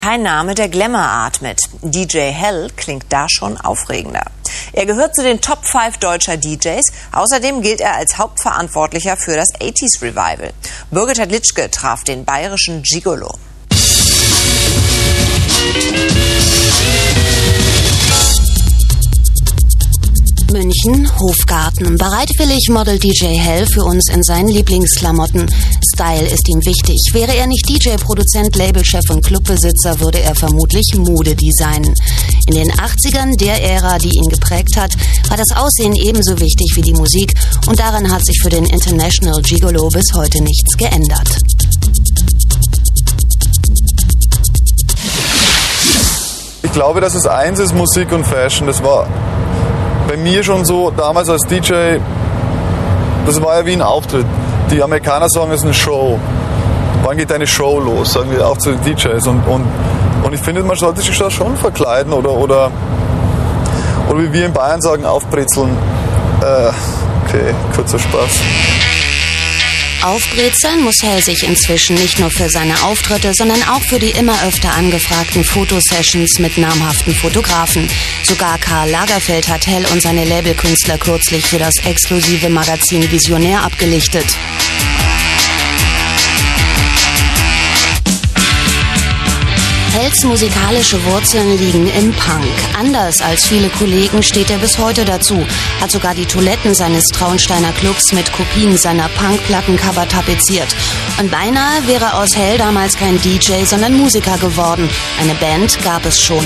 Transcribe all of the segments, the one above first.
Kein Name, der Glamour atmet. DJ Hell klingt da schon aufregender. Er gehört zu den Top 5 deutscher DJs. Außerdem gilt er als Hauptverantwortlicher für das 80s Revival. Birgit Hadlitschke traf den bayerischen Gigolo. München, Hofgarten. Bereitwillig modelt DJ Hell für uns in seinen Lieblingsklamotten. Style ist ihm wichtig. Wäre er nicht DJ, Produzent, Labelchef und Clubbesitzer, würde er vermutlich Mode designen. In den 80ern, der Ära, die ihn geprägt hat, war das Aussehen ebenso wichtig wie die Musik und daran hat sich für den International Gigolo bis heute nichts geändert. Ich glaube, dass es eins ist, Musik und Fashion. Das war bei mir schon so, damals als DJ, das war ja wie ein Auftritt. Die Amerikaner sagen, es ist eine Show. Wann geht deine Show los? Sagen wir auch zu den DJs. Und ich finde, man sollte sich da schon verkleiden oder wie wir in Bayern sagen, aufbrezeln. Okay, kurzer Spaß. Aufbrezeln muss Hell sich inzwischen nicht nur für seine Auftritte, sondern auch für die immer öfter angefragten Fotosessions mit namhaften Fotografen. Sogar Karl Lagerfeld hat Hell und seine Labelkünstler kürzlich für das exklusive Magazin Visionär abgelichtet. Hells musikalische Wurzeln liegen im Punk. Anders als viele Kollegen steht er bis heute dazu, hat sogar die Toiletten seines Traunsteiner Clubs mit Kopien seiner Punk-Plattencover tapeziert. Und beinahe wäre aus Hell damals kein DJ, sondern Musiker geworden. Eine Band gab es schon.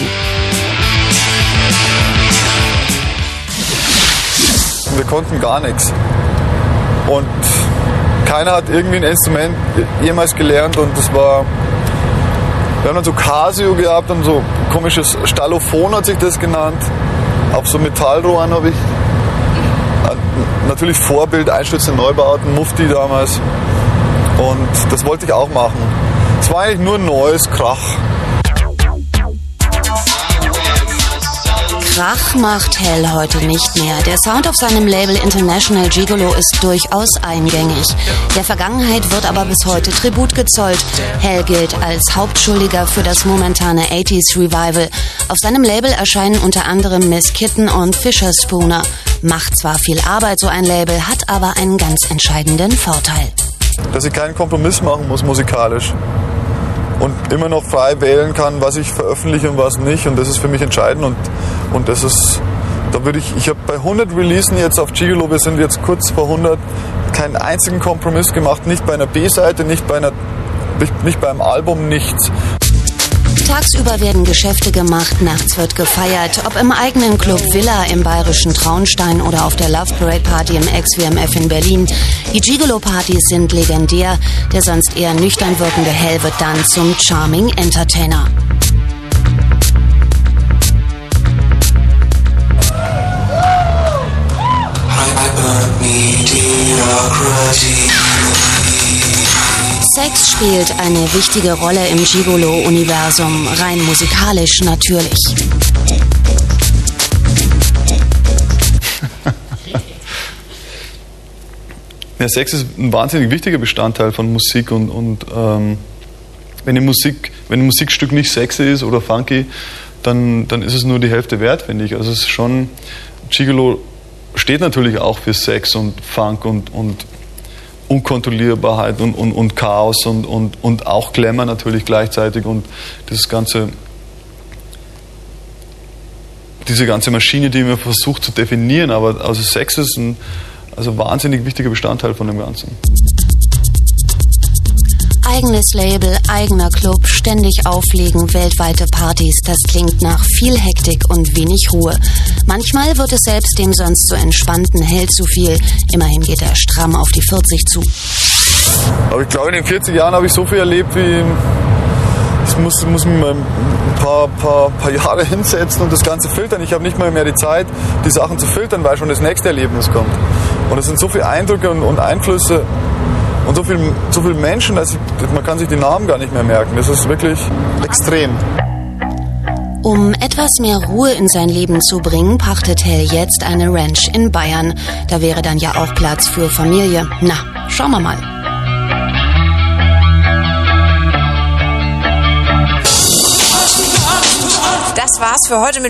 Wir konnten gar nichts. Und keiner hat irgendwie ein Instrument jemals gelernt und das war... Wir haben dann so Casio gehabt und so komisches Stalophon hat sich das genannt. Auf so Metallrohren habe ich. Natürlich Vorbild, einstürzende Neubauten, Mufti damals. Und das wollte ich auch machen. Es war eigentlich nur neues Krach. Krach macht Hell heute nicht mehr. Der Sound auf seinem Label International Gigolo ist durchaus eingängig. Der Vergangenheit wird aber bis heute Tribut gezollt. Hell gilt als Hauptschuldiger für das momentane 80s Revival. Auf seinem Label erscheinen unter anderem Miss Kitten und Fisher Spooner. Macht zwar viel Arbeit, so ein Label, hat aber einen ganz entscheidenden Vorteil. Dass ich keinen Kompromiss machen muss musikalisch. Und immer noch frei wählen kann, was ich veröffentliche und was nicht. Und das ist für mich entscheidend. Und das ist, da würde ich habe bei 100 Releasen jetzt auf Gigolo, wir sind jetzt kurz vor 100, keinen einzigen Kompromiss gemacht. Nicht bei einer B-Seite, nicht beim Album, nichts. Tagsüber werden Geschäfte gemacht, nachts wird gefeiert. Ob im eigenen Club Villa im bayerischen Traunstein oder auf der Love Parade Party im Ex-WMF in Berlin. Die Gigolo-Partys sind legendär. Der sonst eher nüchtern wirkende Hell wird dann zum Charming Entertainer. Sex spielt eine wichtige Rolle im Gigolo-Universum, rein musikalisch natürlich. Ja, Sex ist ein wahnsinnig wichtiger Bestandteil von Musik und wenn ein Musikstück nicht sexy ist oder funky, dann ist es nur die Hälfte wert, finde ich. Also es ist schon, Gigolo steht natürlich auch für Sex und Funk und Unkontrollierbarkeit und Chaos und auch Glamour natürlich gleichzeitig und diese ganze Maschine, die man versucht zu definieren, aber also Sex ist ein wahnsinnig wichtiger Bestandteil von dem Ganzen. Eigenes Label, eigener Club, ständig auflegen, weltweite Partys, das klingt nach viel Hektik und wenig Ruhe. Manchmal wird es selbst dem sonst so entspannten Hell zu viel. Immerhin geht er stramm auf die 40 zu. Aber ich glaube, in den 40 Jahren habe ich so viel erlebt, wie ich muss mich mal ein paar Jahre hinsetzen und das Ganze filtern. Ich habe nicht mal mehr die Zeit, die Sachen zu filtern, weil schon das nächste Erlebnis kommt. Und es sind so viele Eindrücke und Einflüsse und so viele Menschen, dass man kann sich die Namen gar nicht mehr merken. Das ist wirklich extrem. Um etwas mehr Ruhe in sein Leben zu bringen, pachtet Hell jetzt eine Ranch in Bayern. Da wäre dann ja auch Platz für Familie. Na, schauen wir mal. Das war's für heute mit